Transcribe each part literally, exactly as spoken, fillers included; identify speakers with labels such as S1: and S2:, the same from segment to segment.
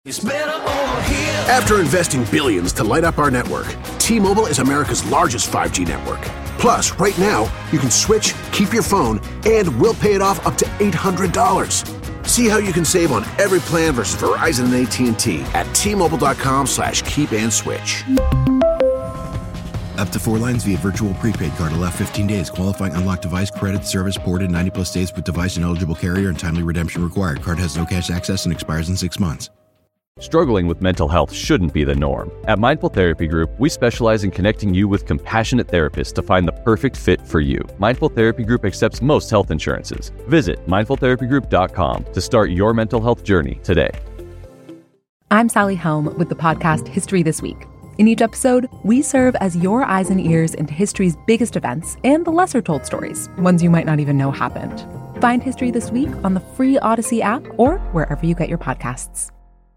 S1: It's better over here.
S2: After investing billions to light up our network, T-Mobile is America's largest five G network. Plus, right now, you can switch, keep your phone, and we'll pay it off up to eight hundred dollars. See how you can save on every plan versus Verizon and A T and T at T-Mobile.com slash keep and switch.
S3: Up to four lines via virtual prepaid card. Allow fifteen days. Qualifying unlocked device credit service ported ninety plus days with device and eligible carrier and timely redemption required. Card has no cash access and expires in six months.
S4: Struggling with mental health shouldn't be the norm. At Mindful Therapy Group, we specialize in connecting you with compassionate therapists to find the perfect fit for you. Mindful Therapy Group accepts most health insurances. Visit mindful therapy group dot com to start your mental health journey today.
S5: I'm Sally Helm with the podcast History This Week. In each episode, we serve as your eyes and ears into history's biggest events and the lesser-told stories, ones you might not even know happened. Find History This Week on the free Odyssey app or wherever you get your podcasts.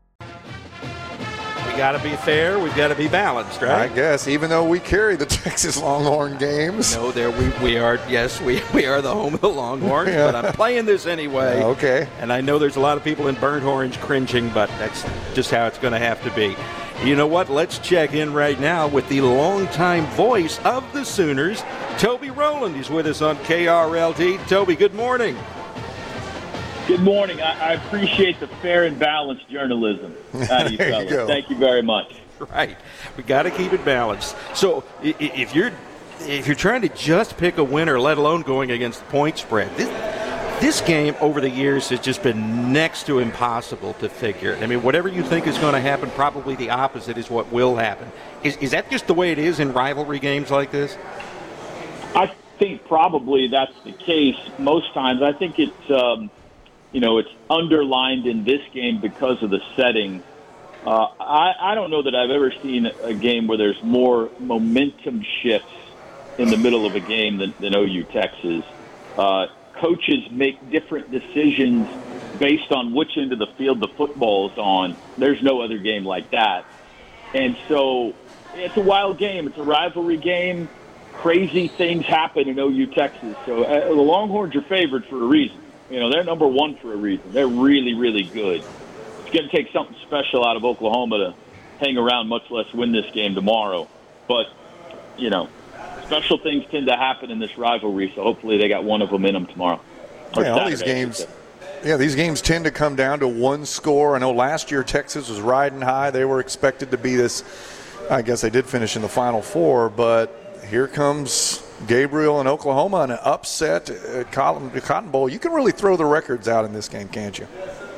S6: We got to be fair. We've got to be balanced, right?
S7: I guess, even though we carry the Texas Longhorn games.
S6: No, there we, we are. Yes, we, we are the home of the Longhorns, yeah. But I'm playing this anyway.
S7: Yeah, okay.
S6: And I know there's a lot of people in Burnt Orange cringing, but that's just how it's going to have to be. You know what? Let's check in right now with the longtime voice of the Sooners, Toby Rowland. He's with us on K R L D. Toby, good morning.
S8: Good morning. I, I appreciate the fair and balanced journalism out of you fellas. You Thank you very much.
S6: Right. We got to keep it balanced. So if you're if you're trying to just pick a winner, let alone going against the point spread, this, this game over the years has just been next to impossible to figure. I mean, whatever you think is going to happen, probably the opposite is what will happen. Is, is that just the way it is in rivalry games like this?
S8: I think probably that's the case most times. I think it's um, – You know, it's underlined in this game because of the setting. Uh, I, I don't know that I've ever seen a game where there's more momentum shifts in the middle of a game than, than O U Texas. Uh, coaches make different decisions based on which end of the field the football is on. There's no other game like that. And so it's a wild game. It's a rivalry game. Crazy things happen in O U Texas. So uh, the Longhorns are favored for a reason. You know, they're number one for a reason. They're really, really good. It's going to take something special out of Oklahoma to hang around, much less win this game tomorrow. But, you know, special things tend to happen in this rivalry, so hopefully they got one of them in them tomorrow.
S7: Yeah, all these games, yeah, these games tend to come down to one score. I know last year Texas was riding high. They were expected to be this. I guess they did finish in the Final Four, but here comes Gabriel and Oklahoma in an upset at Cotton Bowl. You can really throw the records out in this game, can't you?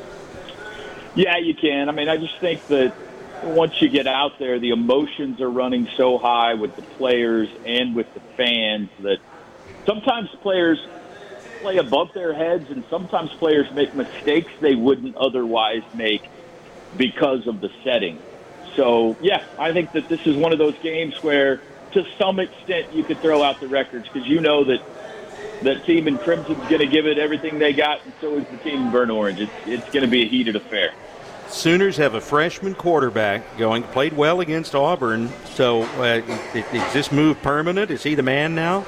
S8: Yeah, you can. I mean, I just think that once you get out there, the emotions are running so high with the players and with the fans that sometimes players play above their heads and sometimes players make mistakes they wouldn't otherwise make because of the setting. So, yeah, I think that this is one of those games where to some extent you could throw out the records because you know that that team in Crimson's going to give it everything they got, and so is the team in Burnt Orange. It's, it's going to be a heated affair.
S6: Sooners have a freshman quarterback going, played well against Auburn. So uh, is this move permanent? Is he the man now?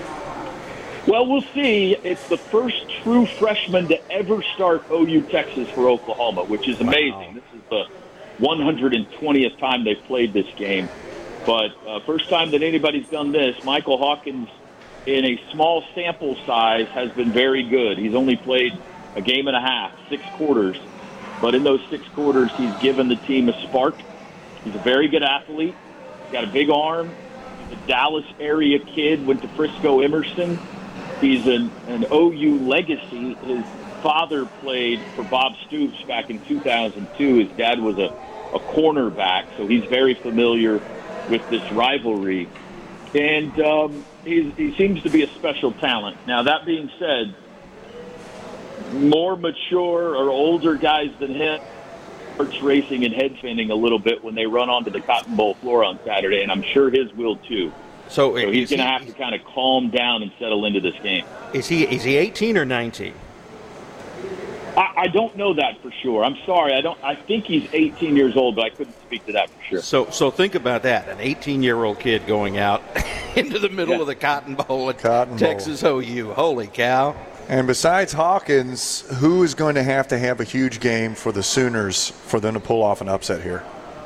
S8: Well, we'll see. It's the first true freshman to ever start O U Texas for Oklahoma, which is amazing. Wow. This is the one hundred twentieth time they've played this game. But uh, first time that anybody's done this, Michael Hawkins, in a small sample size, has been very good. He's only played a game and a half, six quarters. But in those six quarters, he's given the team a spark. He's a very good athlete. He's got a big arm. He's a Dallas area kid, went to Frisco Emerson. He's an, an O U legacy. His father played for Bob Stoops back in two thousand two. His dad was a, a cornerback, so he's very familiar with this rivalry. And um, he's, he seems to be a special talent. Now, that being said, more mature or older guys than him starts racing and head spinning a little bit when they run onto the Cotton Bowl floor on Saturday, and I'm sure his will too.
S6: So,
S8: so he's going to
S6: he,
S8: have to kind of calm down and settle into this game.
S6: Is he is he eighteen or nineteen?
S8: I, I don't know that for sure. I'm sorry. I don't. I think he's eighteen years old, but I couldn't speak to that for sure.
S6: So, so think about that: an eighteen-year-old kid going out into the middle yeah. of the Cotton Bowl at
S7: Cotton
S6: Texas
S7: Bowl.
S6: O U. Holy cow!
S7: And besides Hawkins, who is going to have to have a huge game for the Sooners for them to pull off an upset here?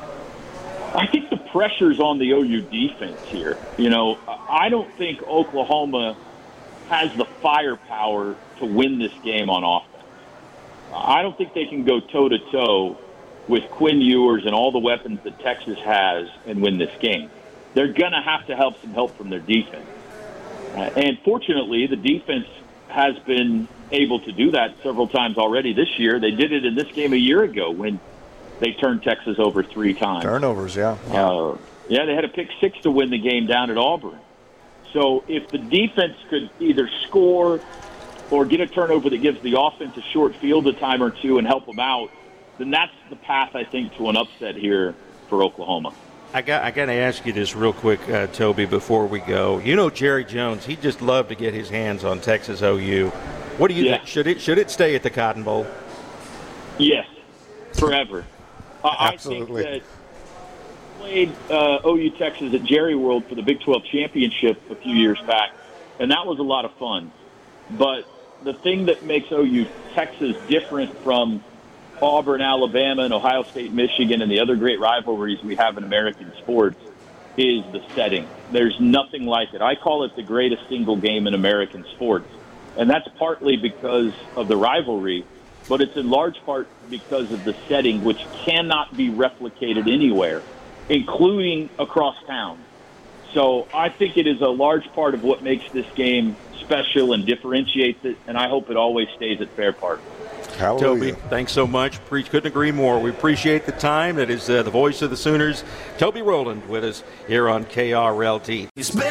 S8: I think the pressure's on the O U defense here. You know, I don't think Oklahoma has the firepower to win this game on offense. I don't think they can go toe-to-toe with Quinn Ewers and all the weapons that Texas has and win this game. They're going to have to help some help from their defense. Uh, and fortunately, the defense has been able to do that several times already this year. They did it in this game a year ago when they turned Texas over three times.
S7: Turnovers, yeah.
S8: Yeah, uh, yeah they had a pick six to win the game down at Auburn. So if the defense could either score or get a turnover that gives the offense a short field of time or two and help them out, then that's the path, I think, to an upset here for Oklahoma.
S6: I got I got to ask you this real quick, uh, Toby, before we go. You know Jerry Jones, he'd just love to get his hands on Texas O U. What do you yeah. think? Should it should it stay at the Cotton Bowl?
S8: Yes, forever. Uh,
S7: Absolutely.
S8: I think that played uh, O U Texas at Jerry World for the Big twelve championship a few years back, and that was a lot of fun. But the thing that makes O U Texas different from Auburn, Alabama, and Ohio State, Michigan, and the other great rivalries we have in American sports is the setting. There's nothing like it. I call it the greatest single game in American sports. And that's partly because of the rivalry, but it's in large part because of the setting, which cannot be replicated anywhere, including across town. So I think it is a large part of what makes this game special and differentiates it, and I hope it always stays at Fair Park.
S7: Hallelujah.
S6: Toby, thanks so much. Pre- couldn't agree more. We appreciate the time. That is uh, the voice of the Sooners, Toby Rowland, with us here on K R L T.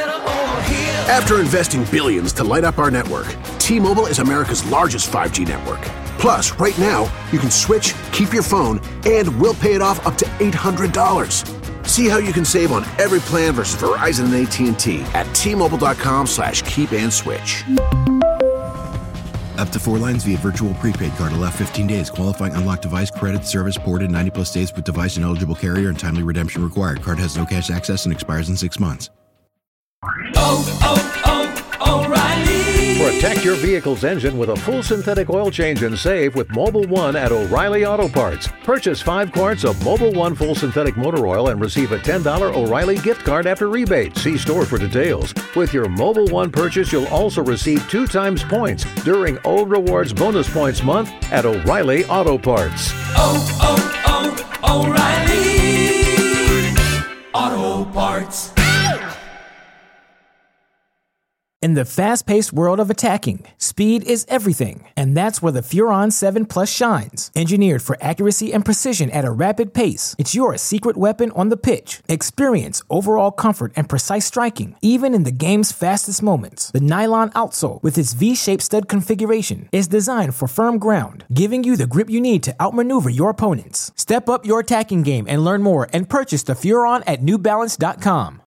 S2: After investing billions to light up our network, T-Mobile is America's largest five G network. Plus, right now, you can switch, keep your phone, and we'll pay it off up to eight hundred dollars. See how you can save on every plan versus Verizon and A T and T at T-Mobile.com slash keep and switch.
S3: Up to four lines via virtual prepaid card. Allow fifteen days. Qualifying unlocked device credit service ported ninety plus days with device and eligible carrier and timely redemption required. Card has no cash access and expires in six months.
S1: Oh, oh, oh, O'Reilly. Protect your vehicle's engine with a full synthetic oil change and save with Mobil one at O'Reilly Auto Parts. Purchase five quarts of Mobil one full synthetic motor oil and receive a ten dollars O'Reilly gift card after rebate. See store for details. With your Mobil one purchase, you'll also receive two times points during O Rewards Bonus Points Month at O'Reilly Auto Parts.
S9: Oh, oh, oh, O'Reilly Auto Parts.
S10: In the fast-paced world of attacking, speed is everything, and that's where the Furon seven Plus shines. Engineered for accuracy and precision at a rapid pace, it's your secret weapon on the pitch. Experience overall comfort and precise striking, even in the game's fastest moments. The nylon outsole, with its V-shaped stud configuration, is designed for firm ground, giving you the grip you need to outmaneuver your opponents. Step up your attacking game and learn more and purchase the Furon at New Balance dot com.